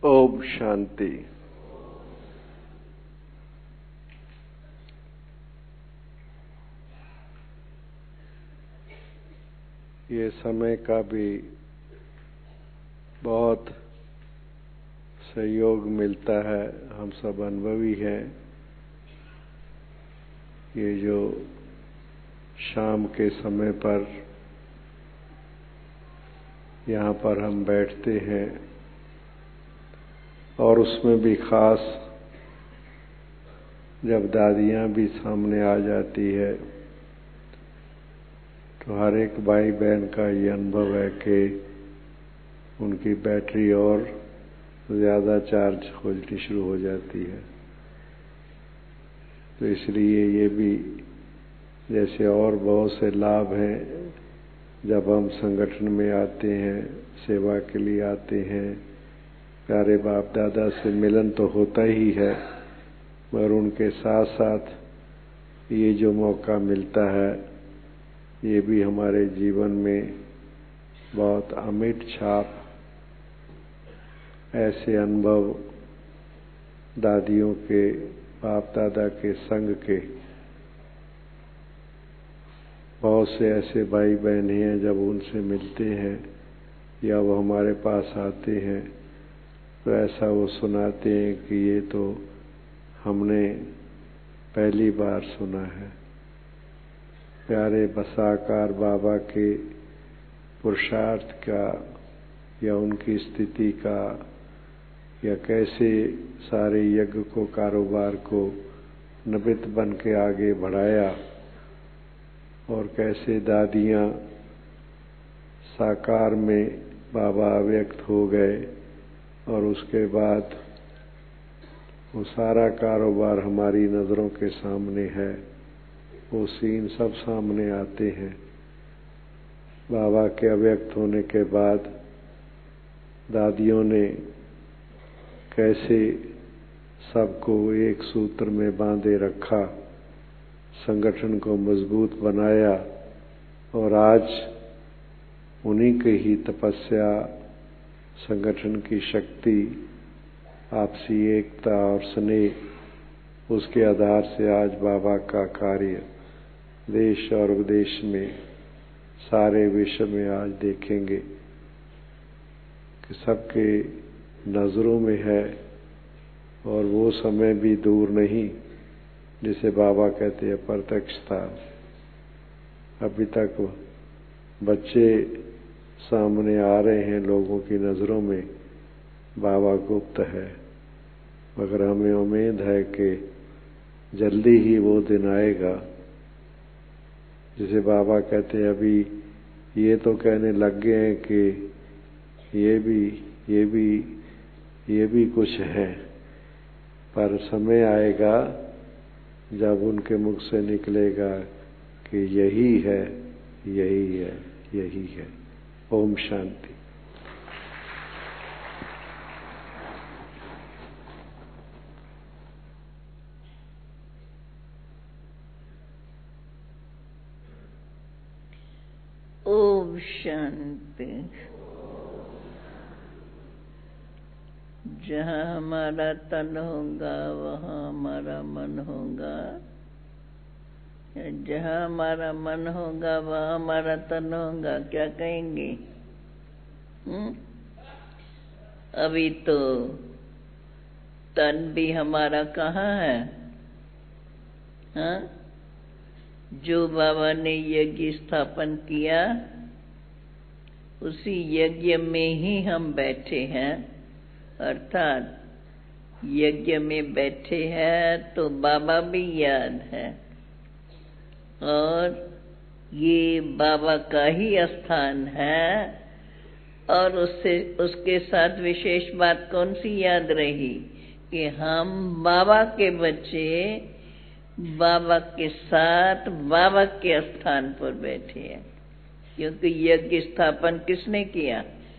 ओम शांति। ये समय का भी बहुत सहयोग मिलता है, हम सब अनुभवी हैं। ये जो शाम के समय पर यहाँ पर हम बैठते हैं और उसमें भी खास जब दादियाँ भी सामने आ जाती है तो हर एक भाई बहन का ये अनुभव है कि उनकी बैटरी और ज़्यादा चार्ज होनी शुरू हो जाती है। तो इसलिए ये भी जैसे और बहुत से लाभ हैं, जब हम संगठन में आते हैं, सेवा के लिए आते हैं, प्यारे बाप दादा से मिलन तो होता ही है, मगर उनके साथ साथ ये जो मौका मिलता है ये भी हमारे जीवन में बहुत अमिट छाप, ऐसे अनुभव दादियों के, बाप दादा के संग के बहुत से ऐसे भाई बहन हैं, जब उनसे मिलते हैं या वो हमारे पास आते हैं तो ऐसा वो सुनाते हैं कि ये तो हमने पहली बार सुना है। प्यारे बसाकार बाबा के पुरुषार्थ का या उनकी स्थिति का, या कैसे सारे यज्ञ को, कारोबार को निमित्त बन के आगे बढ़ाया, और कैसे दादियाँ साकार में बाबा व्यक्त हो गए और उसके बाद वो सारा कारोबार हमारी नज़रों के सामने है। वो सीन सब सामने आते हैं। बाबा के अव्यक्त होने के बाद दादियों ने कैसे सबको एक सूत्र में बांधे रखा, संगठन को मजबूत बनाया, और आज उन्हीं की ही तपस्या, संगठन की शक्ति, आपसी एकता और स्नेह, उसके आधार से आज बाबा का कार्य देश और विदेश में, सारे विश्व में आज देखेंगे कि सबके नजरों में है। और वो समय भी दूर नहीं जिसे बाबा कहते हैं प्रत्यक्षता। अभी तक बच्चे सामने आ रहे हैं लोगों की नजरों में, बाबा गुप्त है, मगर हमें उम्मीद है कि जल्दी ही वो दिन आएगा जिसे बाबा कहते हैं अभी ये तो कहने लग गए हैं कि ये भी कुछ है, पर समय आएगा जब उनके मुख से निकलेगा कि यही है, यही है, यही है। ओम शांति। ओम शांति। जहाँ हमारा तन होगा वहाँ हमारा मन होगा, जहाँ हमारा मन होगा वहाँ हमारा तन होगा। क्या कहेंगे? अभी तो तन भी हमारा कहाँ है? हाँ? जो बाबा ने यज्ञ स्थापन किया उसी यज्ञ में ही हम बैठे हैं, अर्थात यज्ञ में बैठे हैं तो बाबा भी याद है, और ये बाबा का ही स्थान है। और उसके साथ विशेष बात कौन सी याद रही कि हम बाबा के बच्चे बाबा के साथ बाबा के स्थान पर बैठे हैं, क्योंकि यज्ञ स्थापन किसने किया?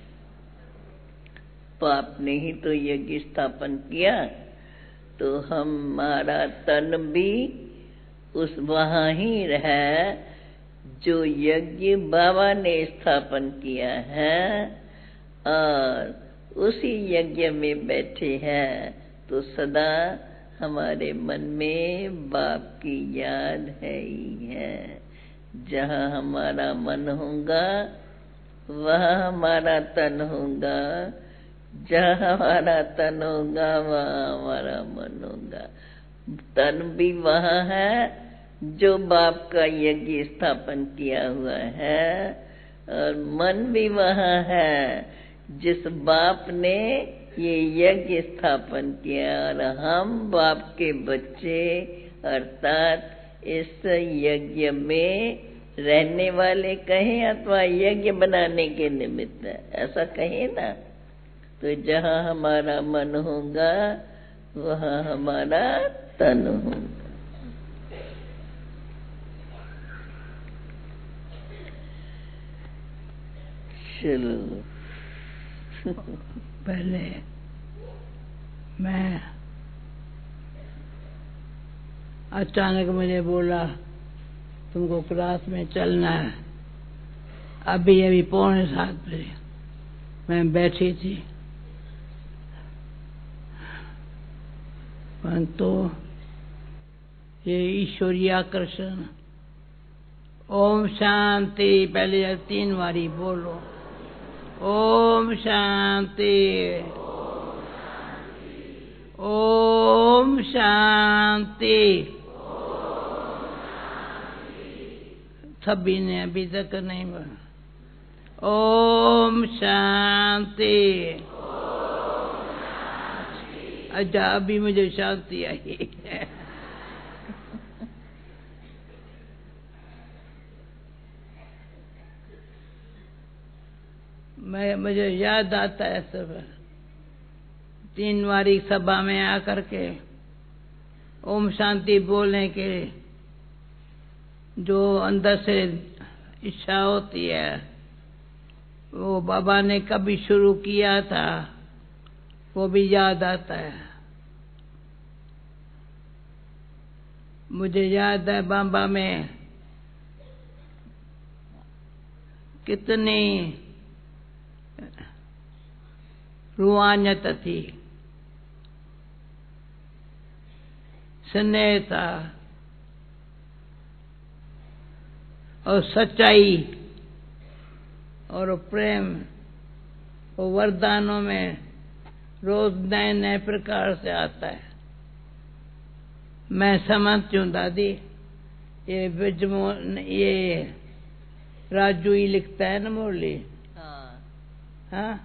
बाप ने ही तो यज्ञ स्थापन किया। तो हमारा तन भी उस वहाँ ही है जो यज्ञ बाबा ने स्थापन किया है, और उसी यज्ञ में बैठे हैं, तो सदा हमारे मन में बाप की याद है ही है। जहाँ हमारा मन होगा वहाँ हमारा तन होगा, जहाँ हमारा तन होगा वहाँ हमारा मन होगा। तन भी वहाँ है जो बाप का यज्ञ स्थापन किया हुआ है, और मन भी वहाँ है जिस बाप ने ये यज्ञ स्थापन किया। और हम बाप के बच्चे अर्थात इस यज्ञ में रहने वाले कहें अथवा यज्ञ बनाने के निमित्त ऐसा कहें ना, तो जहाँ हमारा मन होगा वहाँ हमारा तन होगा। चलो पहले मैं अचानक मुझे बोला तुमको क्लास में चलना है। अभी 6:45 बजे मैं बैठी थी, परंतु ये ईश्वरीय आकर्षण। ओम शांति, पहले 3 बारी बोलो। ओम शांति, ओम शांति। सभी ने अभी तक नहीं बोला। ओम शांति। अच्छा, अभी मुझे शांति आई। मुझे याद आता है सब 3 बारी सभा में आकर के ओम शांति बोलने के जो अंदर से इच्छा होती है, वो बाबा ने कभी शुरू किया था वो भी याद आता है। मुझे याद है बाबा में कितनी रूहानियत थी, स्नेह था और सच्चाई और प्रेम और वरदानों में रोज नए नए प्रकार से आता है। मैं समझती हूँ दादी, ये राजू ही लिखता है ना मुरली। हाँ,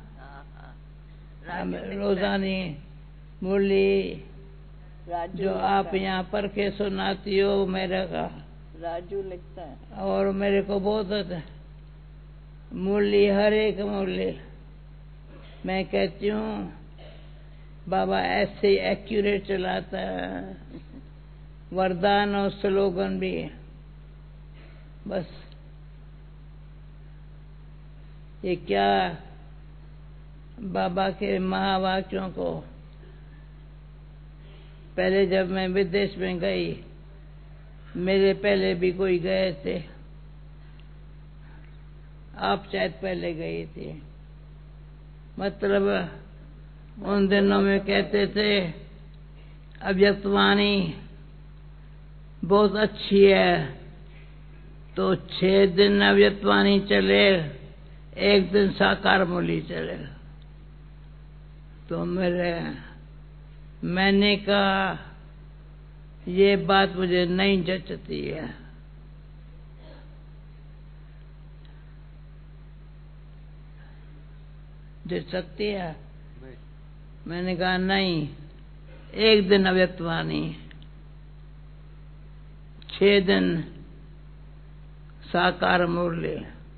रोजानी मुरली जो आप यहाँ पर के सुनाती हो, मेरे का राजू लिखता है। और मेरे को बहुत मुरली, हर एक मुरली मैं कहती हूँ बाबा ऐसे एक्यूरेट चलाता है, वरदान और स्लोगन भी। बस ये क्या बाबा के महावाक्यों को, पहले जब मैं विदेश में गई, मेरे पहले भी कोई गए थे, आप शायद पहले गई थी। मतलब उन दिनों में कहते थे अव्यक्तवाणी बहुत अच्छी है, तो 6 दिन अव्यक्तवाणी चले, 1 दिन साकार मुरली चले। तो मैंने कहा ये बात मुझे नहीं जचती है। जच सकती है? मैंने कहा नहीं, 1 दिन अव्यक्तवाणी, 6 दिन साकार मुरली।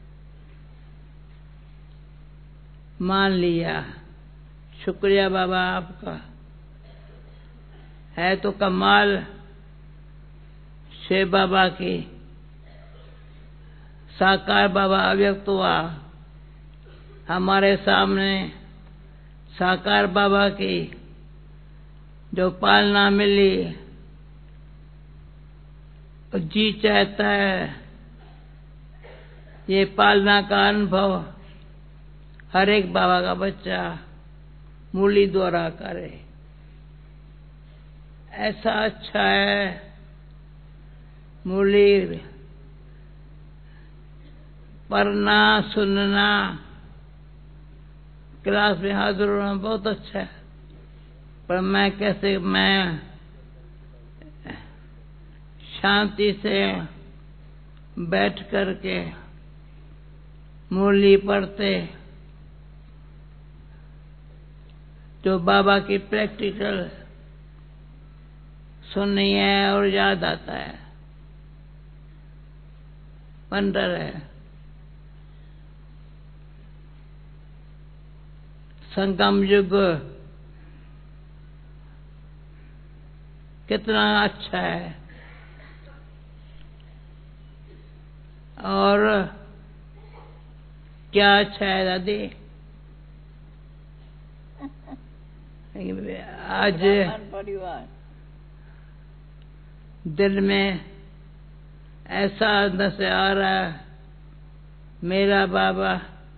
मान लिया, शुक्रिया बाबा आपका। है तो कमाल शिव बाबा की, साकार बाबा अव्यक्त हुआ हमारे सामने। साकार बाबा की जो पालना मिली, जी चाहता है ये पालना का अनुभव हर एक बाबा का बच्चा मुरली द्वारा करे। ऐसा अच्छा है मुरली पढ़ना सुनना, क्लास में हाजिर होना बहुत अच्छा है, पर मैं शांति से बैठ करके मुरली पढ़ते, जो बाबा की प्रैक्टिकल सुननी है और याद आता है, वंडर है। संगम युग कितना अच्छा है, और क्या अच्छा है दादी। आज दिल में ऐसा अंदर से आ रहा है, मेरा बाबा,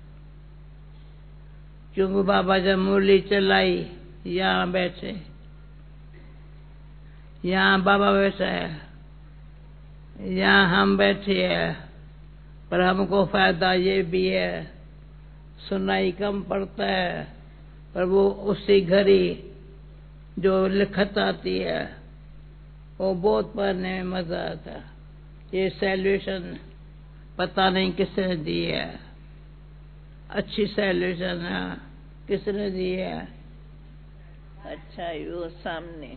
क्योंकि बाबा जब मुरली चलाई यहाँ बैठे, यहाँ बाबा बैठा है, यहाँ हम बैठे हैं, पर हमको फायदा ये भी है, सुनाई कम पड़ता है, पर वो उसी घड़ी जो लिखत आती है वो बहुत पढ़ने में मजा आता है। ये सैल्यूशन पता नहीं किसने दी है, अच्छी सैल्यूशन है, किसने दी है? अच्छा वो सामने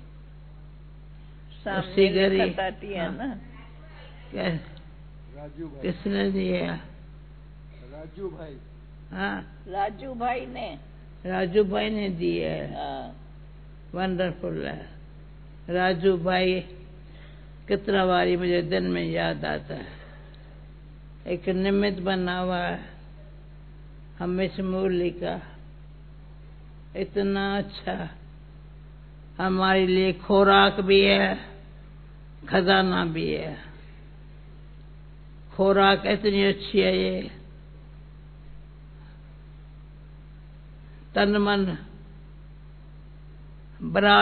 उसी घड़ी लिखत आती है ना। क्या राजू भाई, किसने दी है? राजू भाई, हाँ राजू भाई ने, राजू भाई ने दी है। हाँ। वंडरफुल है। राजू भाई कितना बारी मुझे दिन में याद आता है। एक निमित्त बना हुआ है हमेशा मुरली का, इतना अच्छा हमारे लिए खुराक भी है, खजाना भी है। खुराक इतनी अच्छी है, ये तन मन बड़ा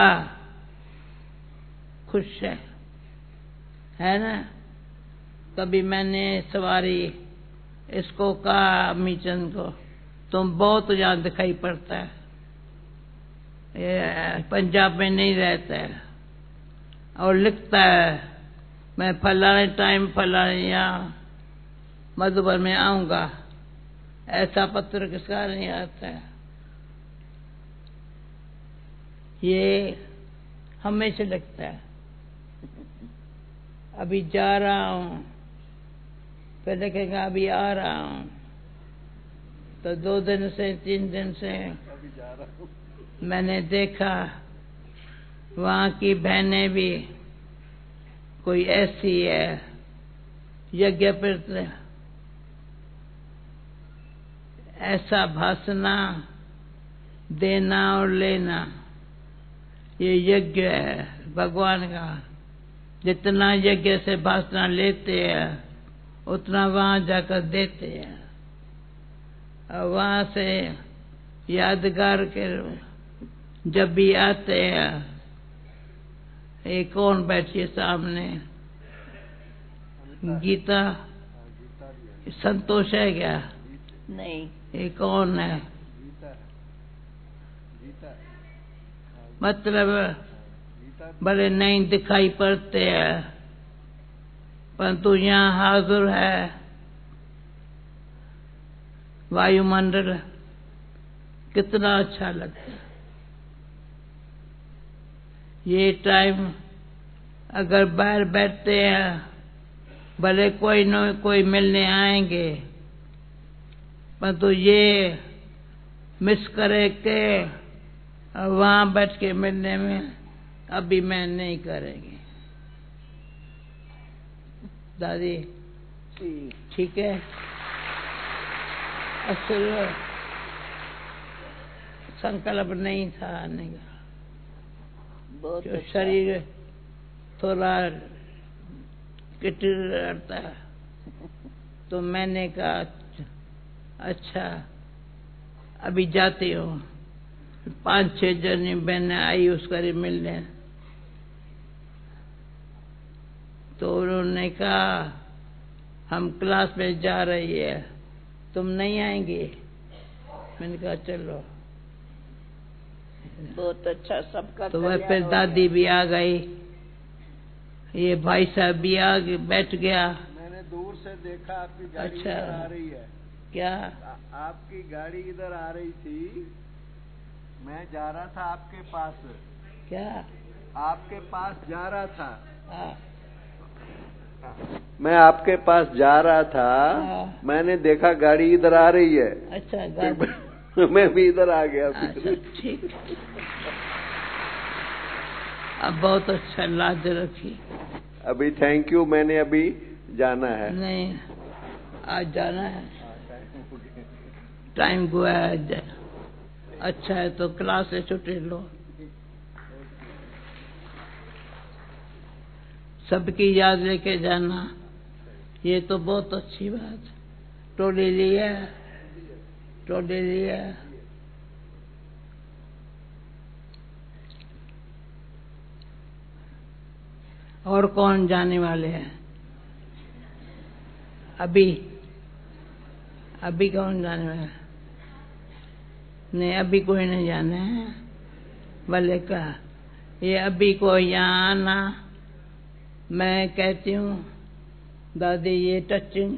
खुश है ना। कभी मैंने सवारी इसको कहा अम्मी चंद को, तुम बहुत यहाँ दिखाई पड़ता है, ये पंजाब में नहीं रहता है, और लिखता है मैं फलाने टाइम फलाने यहाँ मधुबन में आऊंगा। ऐसा पत्र किसका नहीं आता है। ये हमेशा लिखता है, अभी जा रहा हूं, फिर लिखेगा अभी आ रहा हूं। तो 2 दिन से 3 दिन से मैंने देखा वहां की बहनें भी कोई ऐसी है, यज्ञ पर ऐसा भाषना देना और लेना, ये यज्ञ है भगवान का। जितना यज्ञ से भाषना लेते हैं उतना वहां जाकर देते हैं, और वहां से यादगार के जब भी आते हैं, ये कौन बैठी है सामने? गीता, संतोष है क्या? नहीं, ये कौन है? मतलब भले नहीं दिखाई पड़ते हैं, परंतु यहाँ हाजिर है। वायुमंडल कितना अच्छा लगता है। ये टाइम अगर बाहर बैठते हैं, भले कोई न कोई मिलने आएंगे, परंतु ये मिस करे के वहां बैठ के मिलने में अभी मैं नहीं करेंगे। दादी ठीक है। असल संकल्प नहीं था आने का, बहुत जो अच्छा। शरीर थोड़ा किटिर रहता है, तो मैंने कहा अच्छा अभी जाती हूँ, 5-6 जनी बहनें आई उसका मिलने, तो उन्होंने कहा हम क्लास में जा रही है, तुम नहीं आएंगी? मैंने कहा चलो। बहुत अच्छा सबका। तो वह फिर दादी भी आ गई, ये भाई साहब भी आ बैठ गया। मैंने दूर से देखा आपकी गाड़ी अच्छा। इधर आ रही है। क्या? आपकी गाड़ी इधर आ रही थी, मैं जा रहा था आपके पास। क्या? आपके पास जा रहा था। हाँ। मैं आपके पास जा रहा था। हाँ। मैंने देखा गाड़ी इधर आ रही है। अच्छा। फिर मैं भी इधर आ गया। अच्छा ठीक। अब बहुत अच्छा लाज रखी। अभी थैंक यू, मैंने अभी जाना है। नहीं, आज जाना है, टाइम को है। अच्छा है तो क्लास से छुट्टी लो। सबकी याद लेके जाना, ये तो बहुत अच्छी बात। टोली लिया, टोली लिया। और कौन जाने वाले हैं? अभी कौन जाने वाला है? नहीं, अभी कोई नहीं जाने हैं। भले का ये अभी को यहाँ आना, मैं कहती हूँ दादी ये टचिंग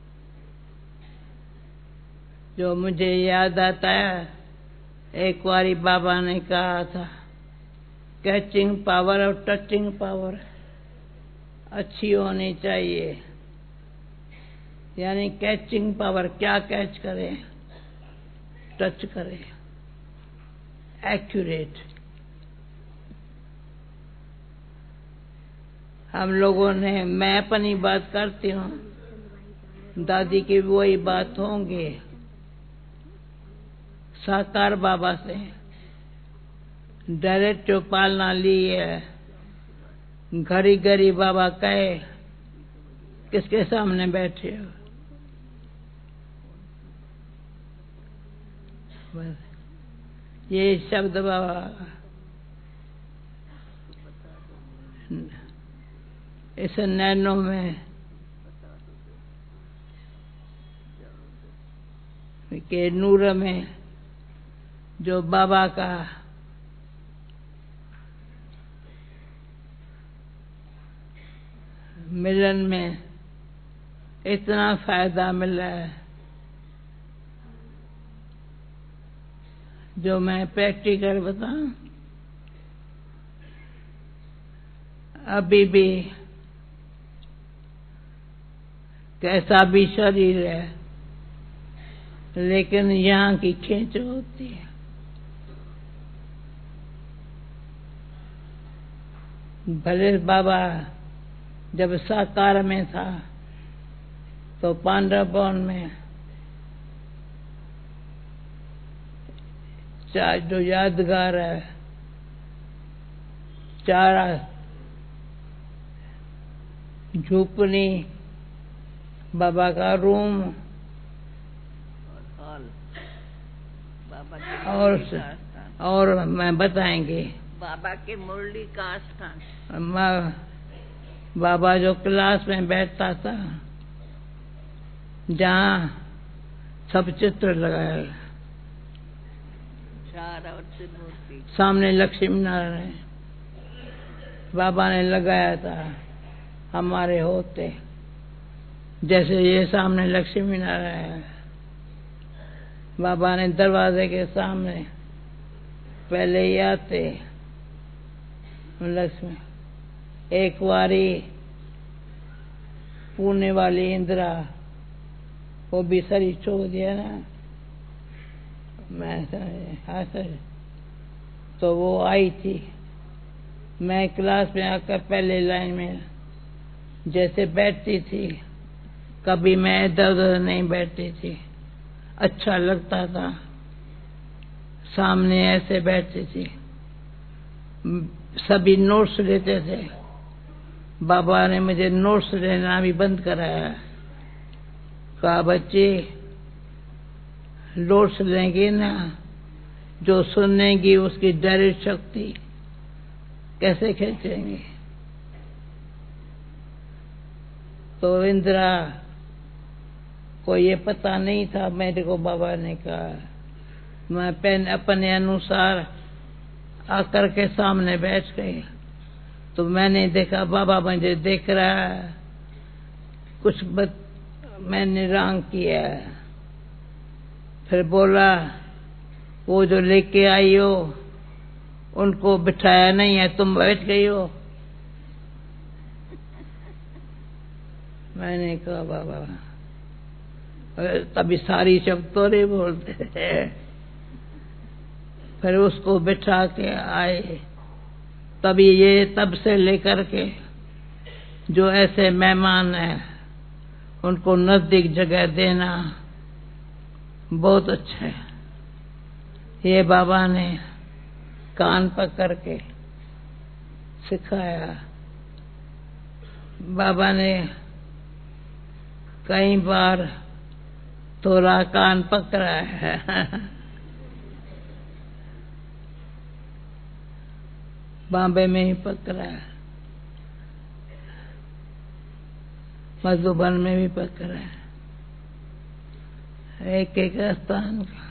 जो मुझे याद आता है, एक बारी बाबा ने कहा था कैचिंग पावर और टचिंग पावर अच्छी होनी चाहिए। यानी कैचिंग पावर क्या कैच करे, टच करे, एक्यूरेट। हम लोगों ने, मैं अपनी बात करती हूँ, दादी की वही बात होंगी। साकार बाबा से डायरेक्ट जो पालना ली है, घड़ी घड़ी बाबा कहे किसके सामने बैठे हो? बस ये शब्द बाबा इस नैनों में के नूर में जो बाबा का मिलन में इतना फायदा मिला है, जो मैं प्रैक्टिकल बताऊं। अभी भी कैसा भी शरीर है, लेकिन यहाँ की खींच होती है। भले बाबा जब साकार में था तो पांडव भवन में जो यादगार है, 4 झोपड़ी, बाबा का रूम और मैं बताएंगे बाबा के मुरली का स्थान। बाबा जो क्लास में बैठता था, जहाँ सब चित्र लगाए, 4 और मूर्ति सामने लक्ष्मी नारायण बाबा ने लगाया था हमारे होते। जैसे ये सामने लक्ष्मी नारायण, बाबा ने दरवाजे के सामने पहले ही आते लक्ष्मी। एक बारी पुणे वाली इंदिरा, वो भी सरी छोड़ दिया ना, मैं सर तो वो आई थी। मैं क्लास में आकर पहले लाइन में जैसे बैठती थी, कभी मैं इधर उधर नहीं बैठती थी, अच्छा लगता था। सामने ऐसे बैठती थी, सभी नोट्स लेते थे। बाबा ने मुझे नोट्स लेना भी बंद कराया। कहा बच्चे नोट्स लेंगे ना, जो सुनेंगी उसकी डायरेक्ट शक्ति कैसे खींचेंगे। तो इंदिरा को ये पता नहीं था, मेरे को बाबा ने कहा। मैं अपने अनुसार आकर के सामने बैठ गई, तो मैंने देखा बाबा मुझे देख रहा है, कुछ मैंने रंग किया। फिर बोला वो जो लेके आई हो उनको बिठाया नहीं है, तुम बैठ गई हो। मैंने कहा बाबा तभी सारी शब्द तो नहीं बोलते। फिर उसको बिठा के आए। तभी ये तब से लेकर के जो ऐसे मेहमान हैं उनको नजदीक जगह देना बहुत अच्छा है। ये बाबा ने कान पकड़ के सिखाया। बाबा ने कई बार थोड़ा कान पकड़ा है। बॉम्बे में ही पकड़ा है, मधुबन में भी पकड़ा है, एक एक स्थान का।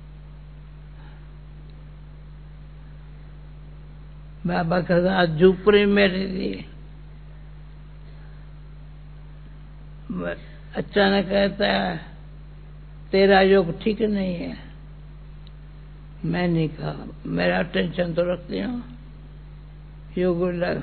बाबा का साथ झुपड़ी मेरे लिए अचानक कहता है तेरा योग ठीक नहीं है। मैंने कहा मेरा टेंशन तो रखती हूँ योग लग।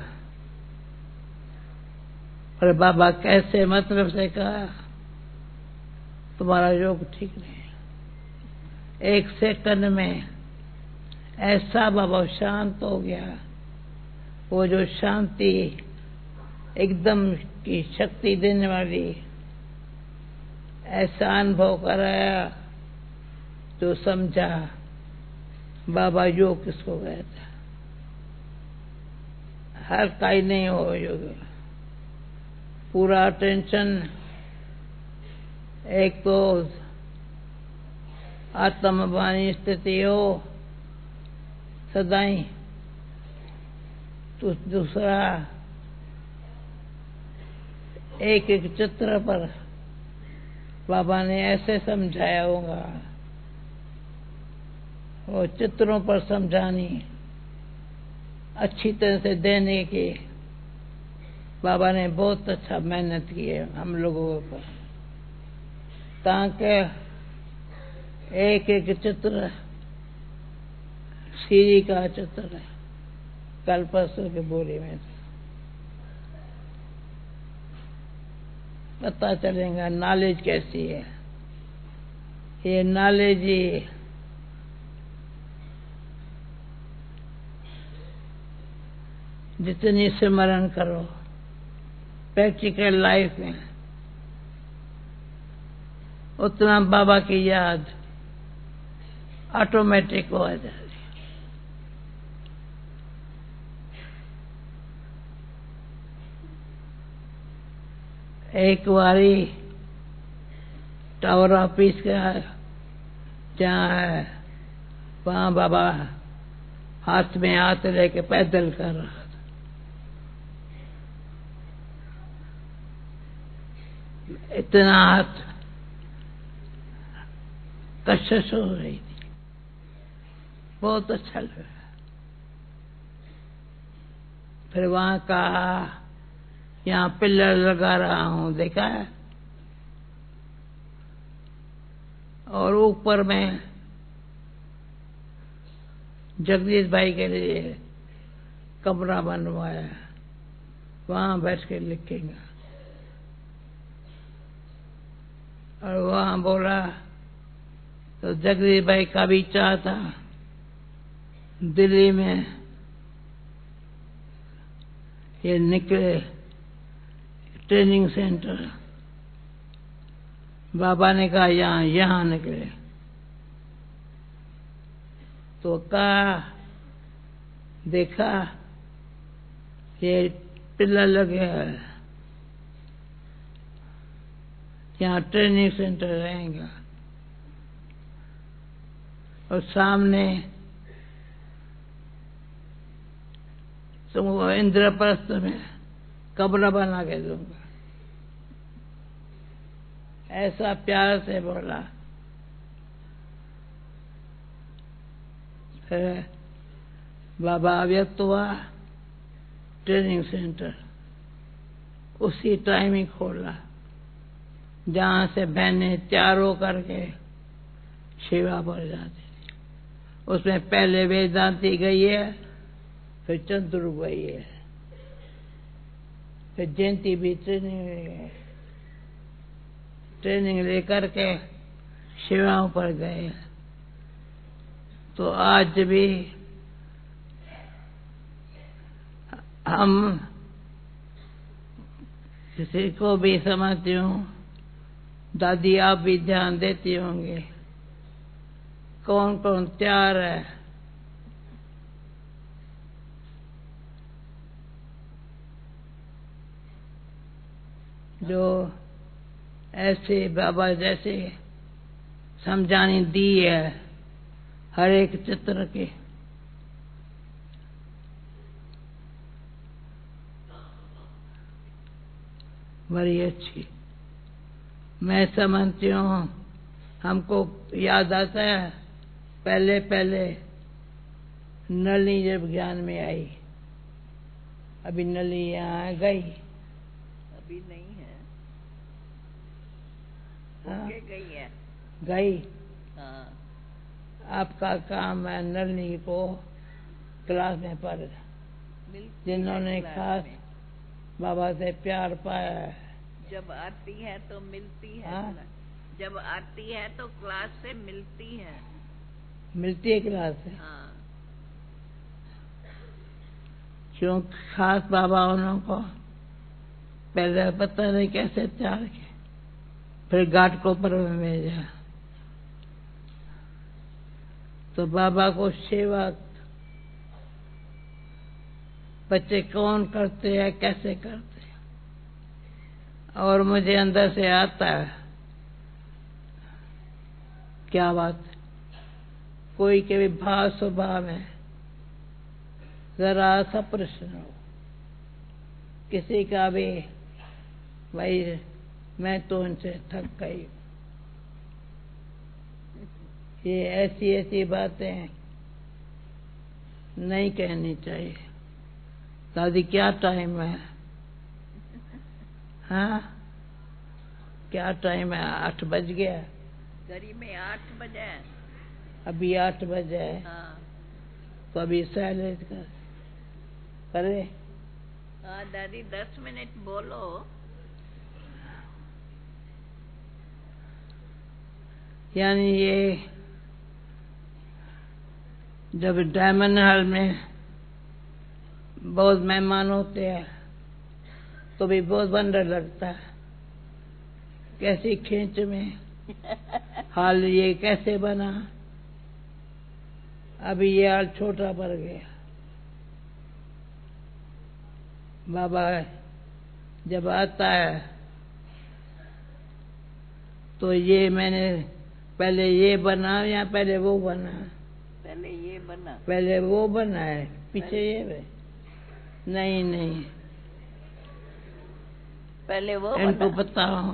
पर बाबा कैसे मतलब से कहा तुम्हारा योग ठीक नहीं है। एक सेकंड में ऐसा बाबा शांत हो गया। वो जो शांति एकदम की शक्ति देने वाली ऐसा अनुभव कराया तो समझा बाबा योग किसको कहता। हर काई नहीं हो योग, पूरा टेंशन। एक तो आत्मवाणी स्थिति हो सदाई, तो दूसरा एक एक चित्र पर बाबा ने ऐसे समझाया होगा। वो चित्रों पर समझानी अच्छी तरह से देने की बाबा ने बहुत अच्छा मेहनत की है हम लोगों पर, ताकि एक एक चित्र सीरी का चित्र है। कल परसों के बोरी में पता चलेगा नॉलेज कैसी है। ये नॉलेज ही जितनी सिमरन करो प्रैक्टिकल लाइफ में उतना बाबा की याद ऑटोमेटिक हो जाती है। एक बारी टावर ऑफिस का जहाँ है वहाँ बाबा हाथ में हाथ लेके पैदल कर रहा था। इतना हाथ कशिश हो रही थी, बहुत अच्छा लगा। फिर वहाँ कहा यहाँ पिलर लगा रहा हूँ, देखा है, और ऊपर में जगदीश भाई के लिए कमरा बनवाया, वहाँ बैठ के लिखेंगे। और वहाँ बोला तो जगदीश भाई का भी चाह था दिल्ली में ये निकले ट्रेनिंग सेंटर। बाबा ने कहा यहाँ निकले, तो कहा देखा ये पिलर लगे है, यहाँ ट्रेनिंग सेंटर रहेगा और सामने तुमको इंद्रप्रस्थ में कब्र बना के दूंगा। ऐसा प्यार से बोला। फिर बाबा व्यक्त हुआ, ट्रेनिंग सेंटर उसी टाइम ही खोला जहां से बहनें तैयार होकर के सेवा पर जाती थी। उसमें पहले वेदांती गई है, फिर चंद्रू गई है, फिर जयंती भी ट्रेनिंग लेकर के सेवाओं पर गए। तो आज भी हम किसी को भी समझती हूँ, दादी आप भी ध्यान देती होंगे, कौन कौन तैयार है जो ऐसे बाबा जैसे समझानी दी है हर एक चित्र के। बड़ी अच्छी। मैं समझती हूँ, हमको याद आता है पहले पहले नली जब ज्ञान में आई। अभी नली यहाँ गई, अभी नहीं है। हाँ? गई है। गई। हाँ। आपका काम है नली को क्लास में पढ़, जिन्होंने खास बाबा से प्यार पाया है। जब आती है तो मिलती है। हाँ? जब आती है तो क्लास से मिलती है। मिलती है क्लास से। हाँ। क्यों खास बाबा उनको पहले पता नहीं कैसे तैयार किया, फिर घाट को पर में भेजा। तो बाबा को सेवा बच्चे कौन करते हैं, कैसे करते हैं, और मुझे अंदर से आता है क्या बात। कोई के भी भाव स्वभाव है, जरा सा प्रश्न हो किसी का भी, भाई मैं तो उनसे थक गई। ये ऐसी ऐसी बातें नहीं कहनी चाहिए। दादी क्या टाइम है? हाँ, क्या टाइम है? 8 बज गया। घड़ी में 8 बजे। अभी 8 बजे है। हाँ। तो अभी साइलेंट करे। हाँ दादी 10 मिनट बोलो। यानी ये जब डायमंड हॉल में बहुत मेहमान होते हैं तो भी बहुत वंडर लगता है, कैसी खींच में हाल ये कैसे बना। अभी ये हाल छोटा पड़ गया। बाबा जब आता है तो ये मैंने पहले ये बना या पहले वो बना? पहले ये बना। पहले वो बना है, पीछे ये नहीं नहीं, पहले वो इनको पता हो।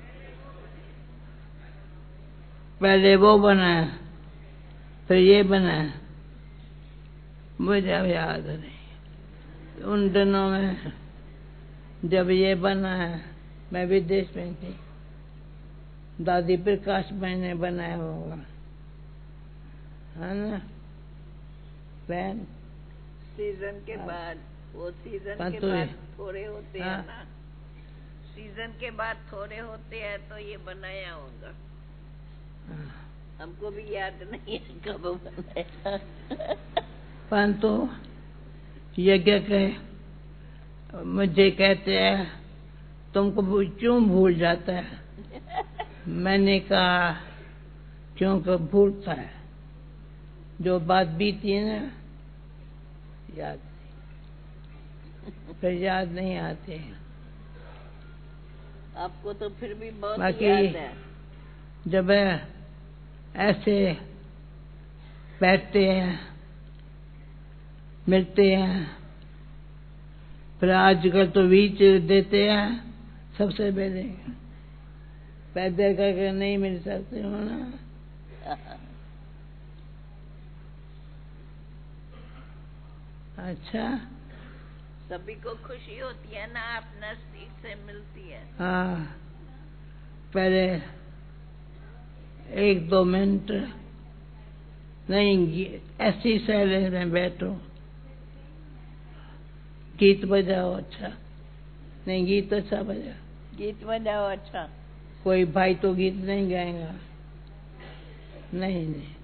पहले वो बना है, फिर ये बना है, मुझे अब याद नहीं। उन दिनों में जब ये बना है मैं विदेश में थी, दादी प्रकाश मैंने बनाया होगा, है ना बहन? सीजन के बाद, वो सीजन के बाद थोड़े होते हैं ना, सीजन के बाद थोड़े होते हैं तो ये बनाया होगा। हमको भी याद नहीं है कब बनाया। परंतु यज्ञ के मुझे कहते हैं तुमको क्यों भूल जाता है? मैंने कहा क्योंकि भूलता है, जो बात बीती है ना याद, फिर याद नहीं आते हैं। आपको तो फिर भी बहुत बाकी याद है। जब ऐसे बैठते हैं, मिलते हैं, फिर आजकल तो बीच देते हैं सबसे पहले, पैदल करके नहीं मिल सकते हो ना। अच्छा, सभी को खुशी होती है ना, आप नजदीक से मिलती है। हाँ, पहले 1-2 मिनट नहीं, ऐसी साइलेंस में बैठो, गीत बजाओ अच्छा, नहीं गीत अच्छा बजाओ, गीत बजाओ अच्छा। कोई भाई तो गीत नहीं गाएगा, नहीं नहीं।